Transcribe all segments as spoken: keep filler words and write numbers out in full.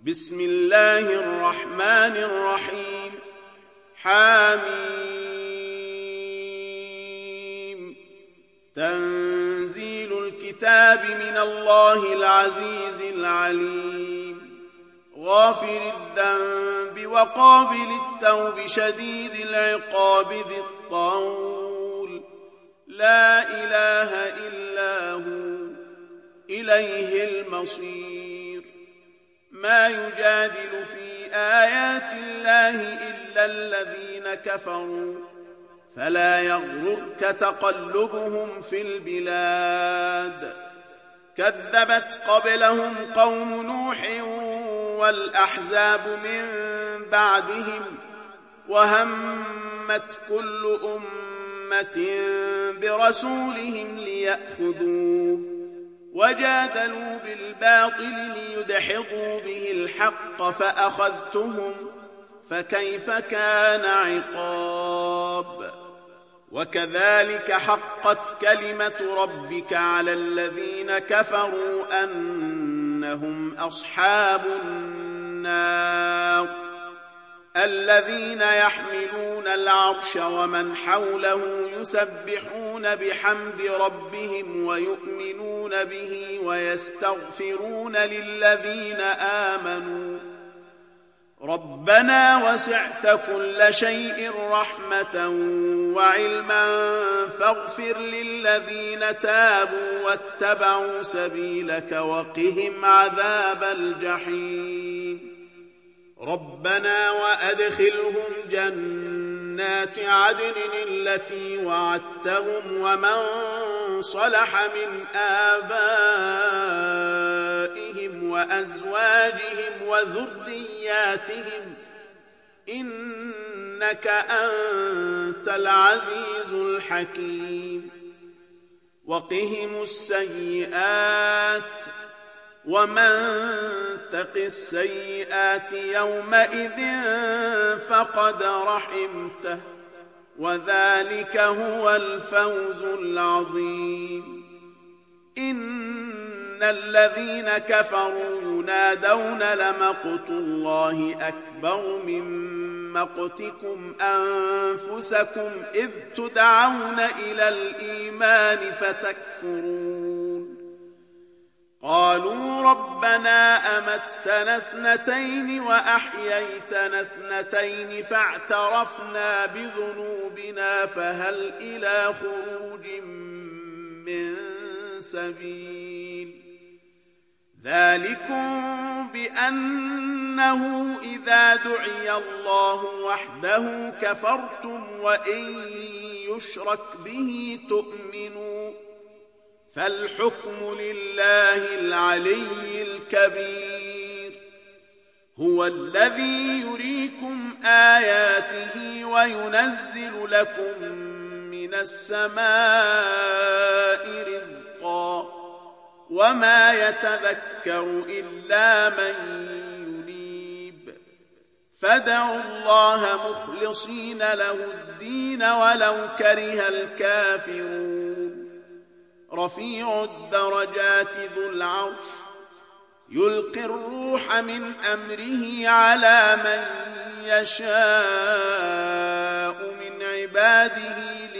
بسم الله الرحمن الرحيم. حميم. تنزيل الكتاب من الله العزيز العليم. غافر الذنب وقابل التوب شديد العقاب ذي الطول. لا إله إلا هو إليه المصير. ما يجادل في آيات الله إلا الذين كفروا فلا يغررك تقلبهم في البلاد. كذبت قبلهم قوم نوح والأحزاب من بعدهم وهمت كل أمة برسولهم ليأخذوه وجادلوا بالباطل ليدحضوا به الحق فأخذتهم فكيف كان عقاب. وكذلك حقت كلمة ربك على الذين كفروا أنهم أصحاب النار. الذين يحملون العرش ومن حوله يسبحون بحمد ربهم ويؤمنون به ويستغفرون للذين آمنوا ربنا وسعت كل شيء رحمة وعلما فاغفر للذين تابوا واتبعوا سبيلك وقهم عذاب الجحيم. ربنا وأدخلهم جنات عدن التي وعدتهم ومن صلح من آبائهم وأزواجهم وذرياتهم إنك أنت العزيز الحكيم. وقهم السيئات ومن تق السيئات يومئذ فقد رحمته وذلك هو الفوز العظيم. إن الذين كفروا ينادون لمقت الله أكبر من مقتكم أنفسكم إذ تدعون إلى الإيمان فتكفرون. قالوا ربنا أمتنا اثنتين وأحييتنا اثنتين فاعترفنا بذنوبنا فهل إلى خروج من سبيل. ذلكم بأنه إذا دعي الله وحده كفرتم وإن يشرك به تؤمنوا فالحكم لله العلي الكبير. هو الذي يريكم آياته وينزل لكم من السماء رزقا وما يتذكر إلا من ينيب. فادعوا الله مخلصين له الدين ولو كره الكافرون. رفيع الدرجات ذو العرش يلقي الروح من أمره على من يشاء من عباده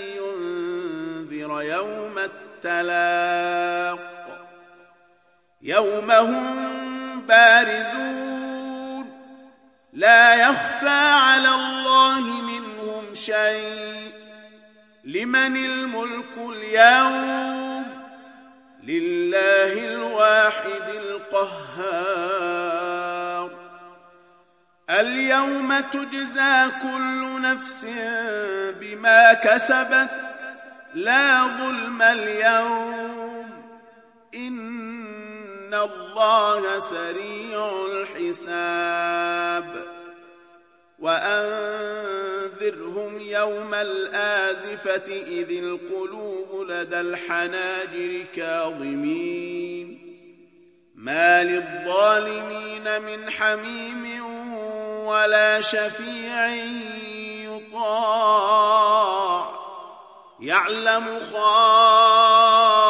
لينذر يوم التلاق. يوم هم بارزون لا يخفى على الله منهم شيء. لمن الملك اليوم لله الواحد القهار. اليوم تجزى كل نفس بما كسبت لا ظلم اليوم إن الله سريع الحساب. وأنذرهم يوم الآزفة إذ القلوب لدى الحناجر كاظمين ما للظالمين من حميم ولا شفيع يطاع. يعلم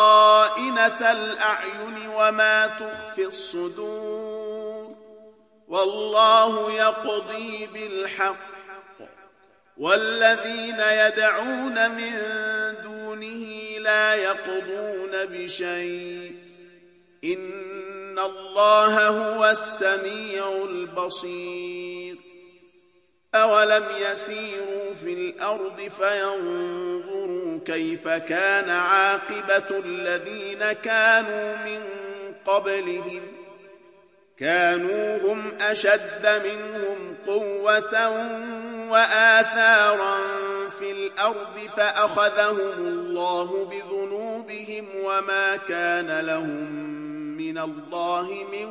خائنة الأعين وما تخفي الصدور والله يقضي بالحق والذين يدعون من دونه لا يقضون بشيء إن الله هو السميع البصير أولم يسيروا في الأرض فينظروا كيف كان عاقبة الذين كانوا من قبلهم كانوا هم أشد منهم قوة وآثارا في الأرض فأخذهم الله بذنوبهم وما كان لهم من الله من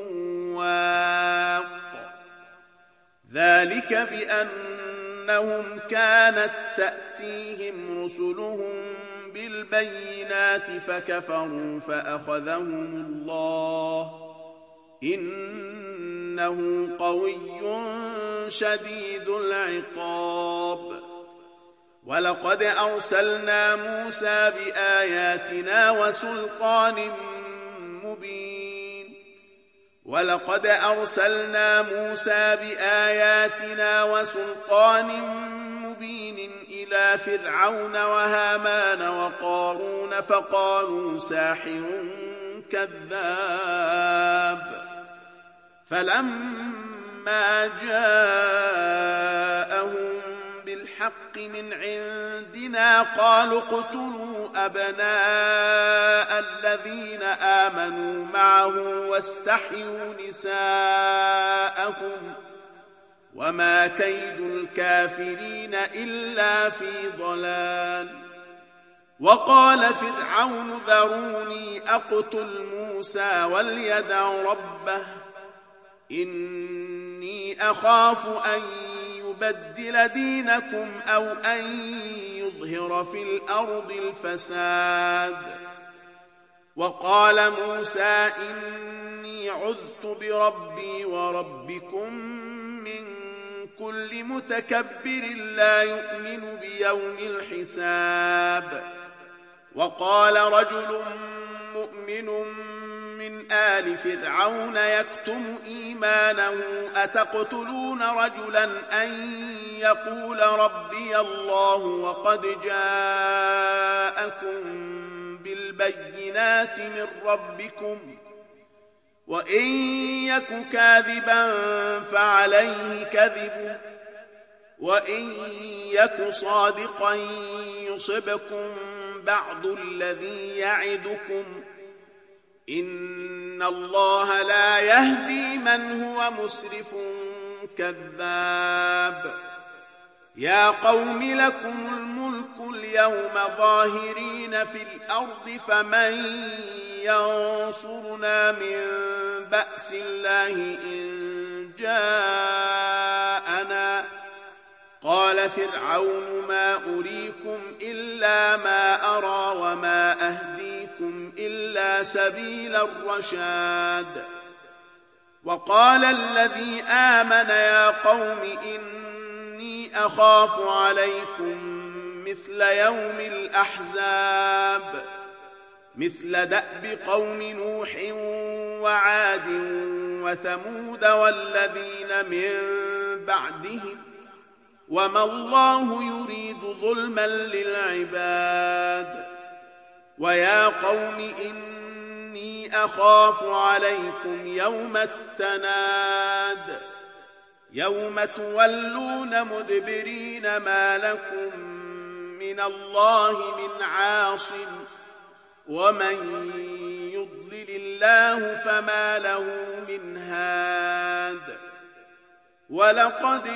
واق ذلك بأنهم كانت تأتيهم رسلهم بالبينات فكفروا فأخذهم الله إنه قوي شديد العقاب ولقد أرسلنا موسى بآياتنا وسلطان مبين ولقد أرسلنا موسى بآياتنا وسلطان مبين إلى فرعون وهامان وقارون فقالوا ساحر كذاب فلما جاءهم بالحق من عندنا قالوا اقتلوا أبناء الذين آمنوا معه واستحيوا نساءهم وما كيد الكافرين إلا في ضلال وقال فرعون ذروني أقتل موسى وليدع ربه إني أخاف أن يبدل دينكم أو أن يظهر في الأرض الفساد وقال موسى إني عذت بربي وربكم من كل متكبر لا يؤمن بيوم الحساب وقال رجل مؤمن من آل فرعون يكتم إيمانه أتقتلون رجلا أن يقول ربي الله وقد جاءكم بالبينات من ربكم وإن يك كاذبا فعليه كذبه وإن يك صادقا يصبكم بعض الذي يعدكم إن الله لا يهدي من هو مسرف كذاب يا قوم لكم الملك اليوم ظاهرين في الأرض فمن ينصرنا من بأس الله إن جاءنا قال فرعون ما أريكم إلا ما أرى وما أهديكم إلا سبيل الرشاد وقال الذي آمن يا قوم إني أخاف عليكم مثل يوم الأحزاب مثل دأب قوم نوح وعاد وثمود والذين من بعدهم وما الله يريد ظلما للعباد ويا قوم إني أخاف عليكم يوم التناد يوم تولون مدبرين ما لكم من الله من عاصم ومن يضلل الله فما له من هاد ولقد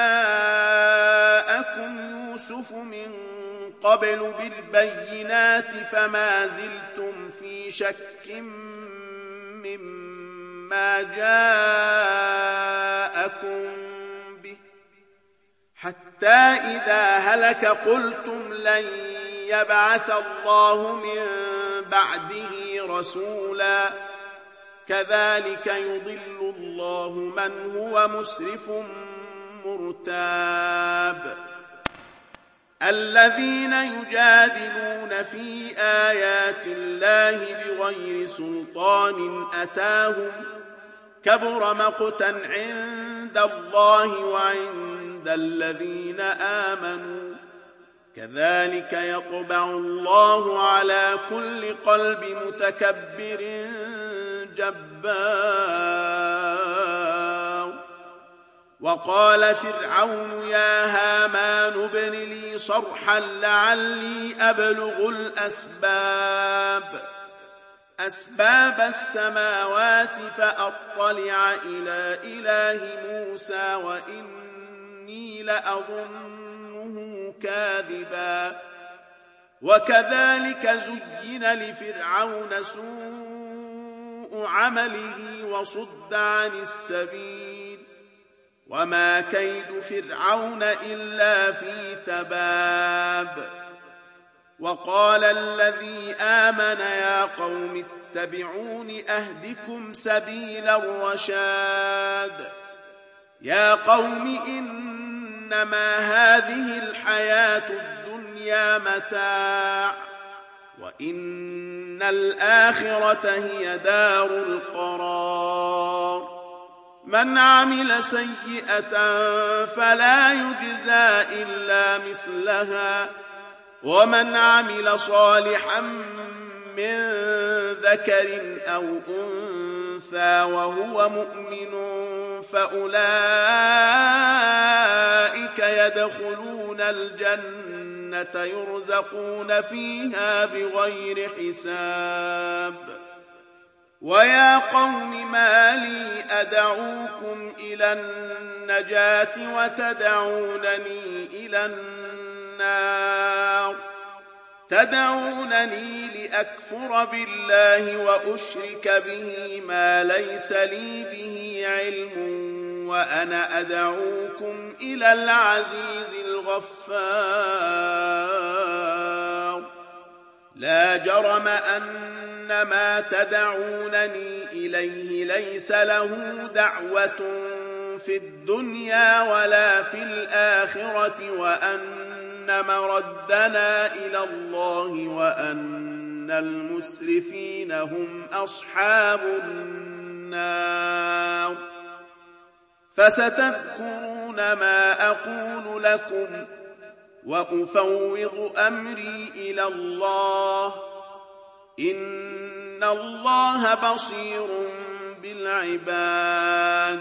جاءكم يوسف من قبل بالبينات فما زلتم في شك مما جاءكم به حتى إذا هلك قلتم لن يبعث الله من بعده رسولا كذلك يضل الله من هو مسرف مرتاب الذين يجادلون في آيات الله بغير سلطان أتاهم كبر مقتا عند الله وعند الذين آمنوا كذلك يطبع الله على كل قلب متكبر جبار. وقال فرعون يا هامان ابن لي صرحا لعلي أبلغ الأسباب أسباب السماوات فأطلع إلى إله موسى وإني لأظنه كاذبا. وكذلك زين لفرعون سوء عمله وصد عن السبيل وما كيد فرعون إلا في تباب. وقال الذي آمن يا قوم اتبعون أهدكم سبيل الرشاد. يا قوم إنما هذه الحياة الدنيا متاع وإن الآخرة هي دار القرار. من عمل سيئة فلا يجزى إلا مثلها ومن عمل صالحا من ذكر أو أنثى وهو مؤمن فأولئك يدخلون الجنة يرزقون فيها بغير حساب. ويا قوم ما لي أدعوكم إلى النجاة وتدعونني إلى النار تدعونني لأكفر بالله وأشرك به ما ليس لي به علم وأنا أدعوكم إلى العزيز الغفار. لا جرم أن ما تدعونني إليه ليس له دعوة في الدنيا ولا في الآخرة وأن مردنا إلى الله وأن المسرفين هم أصحاب النار. فستذكرون ما أقول لكم وأفوض أمري إلى الله إن الله بصير بالعباد.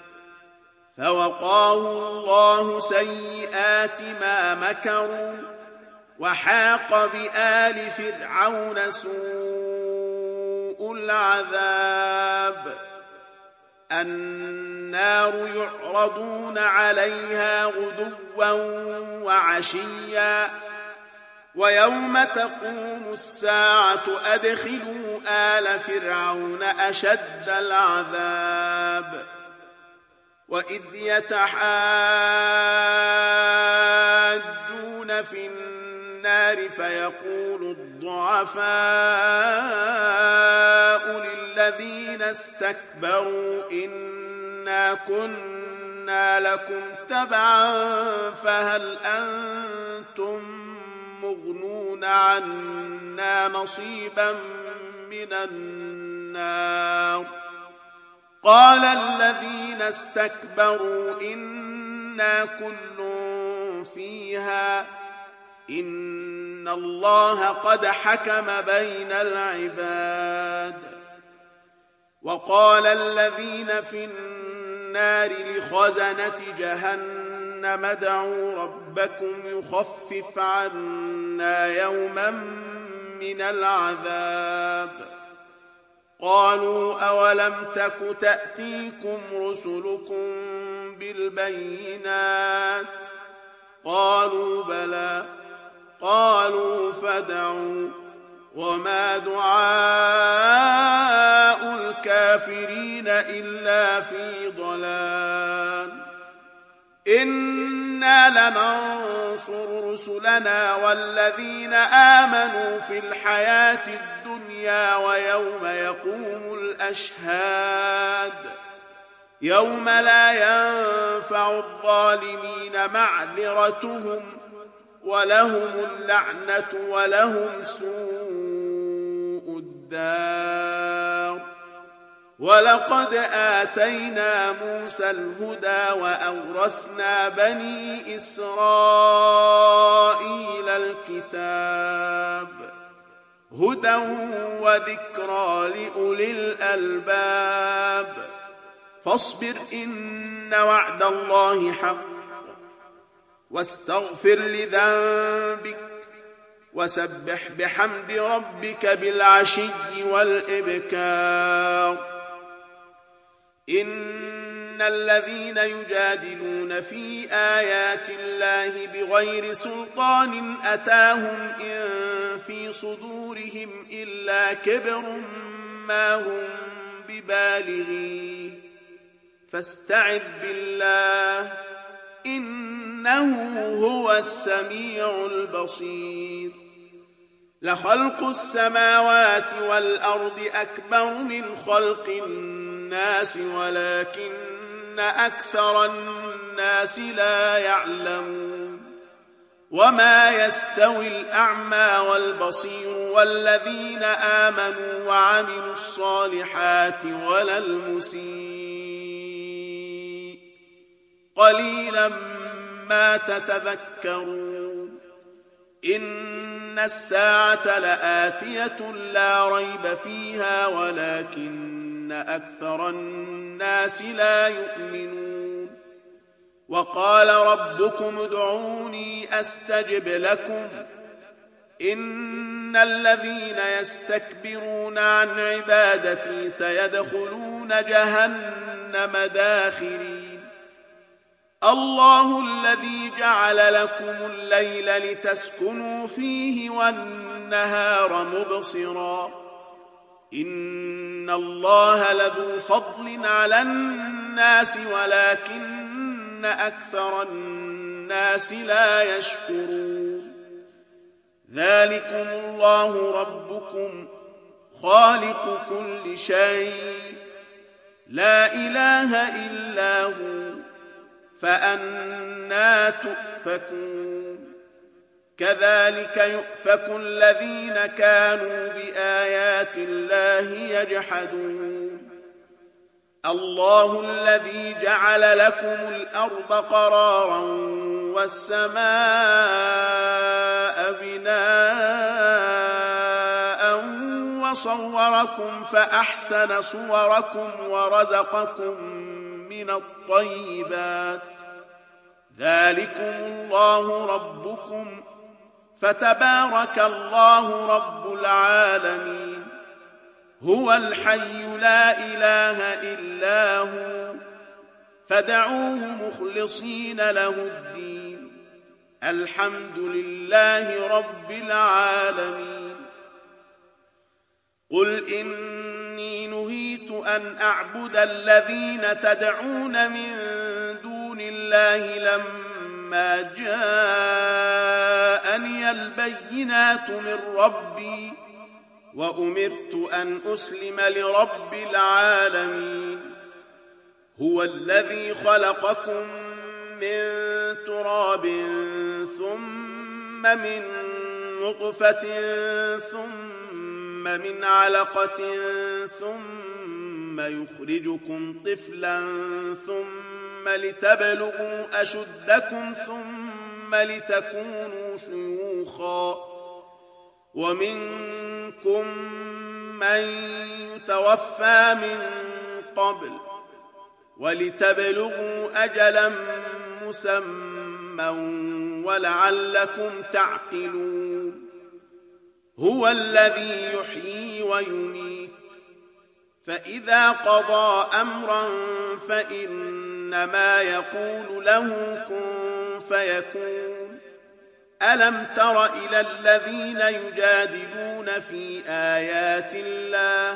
فوقاه الله سيئات ما مكروا وحاق بآل فرعون سوء العذاب. النار يعرضون عليها غدوا وعشيا ويوم تقوم الساعة أدخلوا آل فرعون أشد العذاب. وإذ يتحاجون في النار فيقول الضعفاء للذين استكبروا إنا كنا لكم تبعا فهل أنتم مغنون عنا نصيبا من النار. قال الذين استكبروا إنا كل فيها إن الله قد حكم بين العباد. وقال الذين في النار لخزنة جهنم ادعوا ربكم يخفف عنا يوما من العذاب. قالوا أولم تك تأتيكم رسلكم بالبينات قالوا بلى قالوا فادعوا وما دعاء الكافرين إلا في ضلال. إنا لننصر رسلنا والذين آمنوا في الحياة الدنيا ويوم يقوم الأشهاد يوم لا ينفع الظالمين معذرتهم ولهم اللعنة ولهم سوء الدار. ولقد آتينا موسى الهدى وأورثنا بني إسرائيل الكتاب هدى وذكرى لأولي الألباب فاصبر إن وعد الله حق واستغفر لذنبك وسبح بحمد ربك بالعشي والإبكار إن الذين يجادلون في آيات الله بغير سلطان أتاهم إن في صدورهم إلا كبر ما هم ببالغيه فاستعذ بالله إنه هو السميع البصير لخلق السماوات والأرض أكبر من خلق الناس ولكن أكثر الناس لا يعلمون وما يستوي الأعمى والبصير والذين آمنوا وعملوا الصالحات ولا المسيء قليلا ما تتذكرون إن الساعة لآتية لا ريب فيها ولكن أكثر الناس لا يؤمنون وقال ربكم ادعوني أستجب لكم إن الذين يستكبرون عن عبادتي سيدخلون جهنم داخرين الله الذي جعل لكم الليل لتسكنوا فيه والنهار مبصرا إن الله لذو فضل على الناس ولكن أكثر الناس لا يشكرون ذلكم الله ربكم خالق كل شيء لا إله إلا هو فأنى تؤفكون كذلك يؤفك الذين كانوا بآيات الله يجحدون الله الذي جعل لكم الأرض قرارا والسماء بناء وصوركم فأحسن صوركم ورزقكم من الطيبات ذلكم الله ربكم فتبارك الله رب العالمين هو الحي لا إله إلا هو فادعوه مخلصين له الدين الحمد لله رب العالمين قل إني نهيت أن أعبد الذين تدعون من دون الله لما جاءني البينات من ربي وأمرت أن أسلم لرب العالمين هو الذي خلقكم من تراب ثم من نطفة ثم من علقة ثم يخرجكم طفلا ثم لتبلغوا أشدكم ثم لتكونوا شيوخا ومنكم من يتوفى من قبل ولتبلغوا أجلا مسمى ولعلكم تعقلون هو الذي يحيي ويميت فإذا قضى أمرا فإنما يقول له كن فيكون ألم تر إلى الذين يجادلون في آيات الله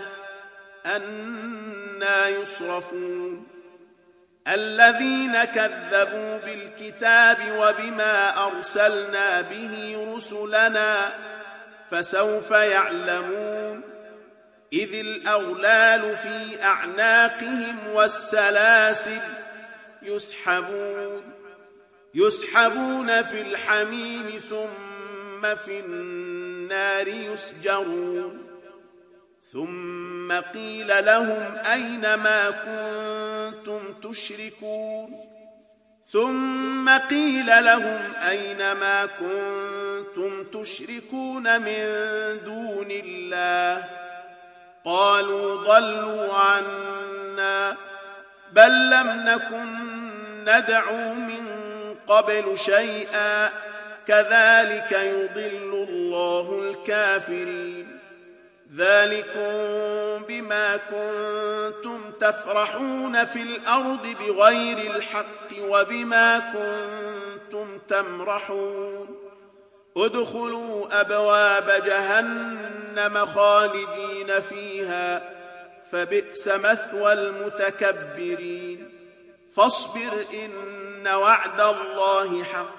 أنى يصرفون الذين كذبوا بالكتاب وبما أرسلنا به رسلنا فسوف يعلمون إذ الأغلال في أعناقهم والسلاسل يسحبون يسحبون في الحميم ثم في النار يسجرون ثم قيل لهم أين ما كنتم تشركون ثم قيل لهم أين ما كنتم تشركون من دون الله قالوا ضلوا عنا بل لم نكن ندعو من قبل شيئا كذلك يضل الله الكافرين ذلكم بما كنتم تفرحون في الأرض بغير الحق وبما كنتم تمرحون ادخلوا أبواب جهنم خالدين فيها فبئس مثوى المتكبرين فاصبر إن وعد الله حق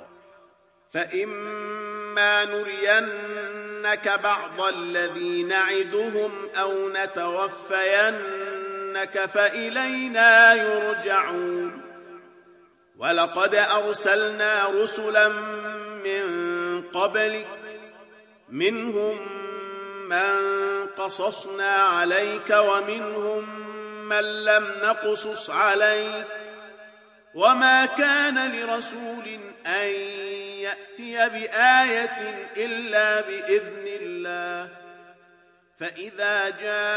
فإما نرينك بعض الذي نعدهم أو نتوفينك فإلينا يرجعون ولقد أرسلنا رسلا من قبلك منهم من قصصنا عليك ومنهم من لم نقصص عليك وما كان لرسول أن يأتي بآية إلا بإذن الله فإذا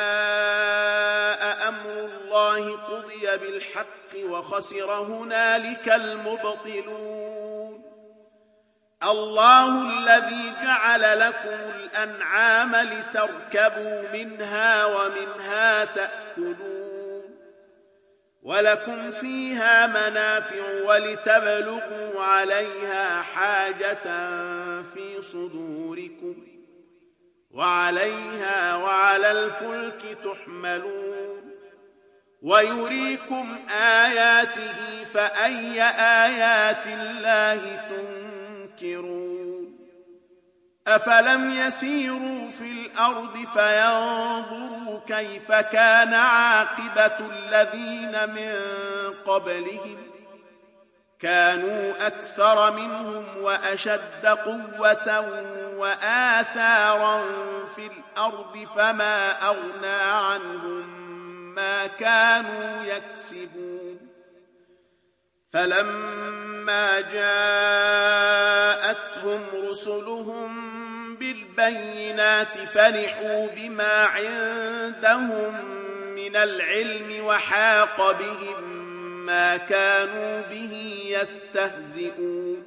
جاء أمر الله قضي بالحق وخسر هنالك المبطلون الله الذي جعل لكم الأنعام لتركبوا منها ومنها تأكلون ولكم فيها منافع ولتبلغوا عليها حاجة في صدوركم وعليها وعلى الفلك تحملون ويريكم آياته فأي آيات الله تنكرون أفلم يسيروا في الأرض فينظروا كيف كان عاقبة الذين من قبلهم كانوا أكثر منهم وأشد قوة وآثارا في الأرض فما أغنى عنهم ما كانوا يكسبون فلما جاءتهم رسلهم بالبينات فرحوا بما عندهم من العلم وحاق بهم ما كانوا به يستهزئون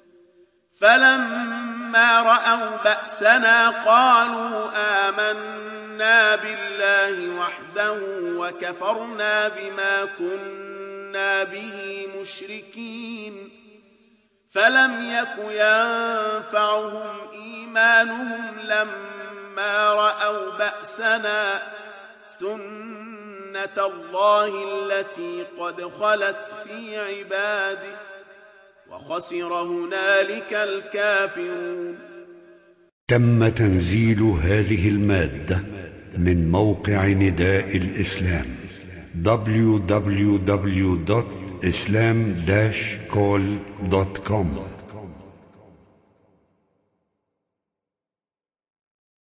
فلما رأوا بأسنا قالوا آمنا بالله وحده وكفرنا بما كنا به مشركين فلم يك ينفعهم إيمانهم لما رأوا بأسنا سنة الله التي قد خلت في عباده وخسر هنالك الكافرون. تم تنزيل هذه المادة من موقع نداء الإسلام دبليو دبليو دبليو دوت إسلام داش كول دوت كوم.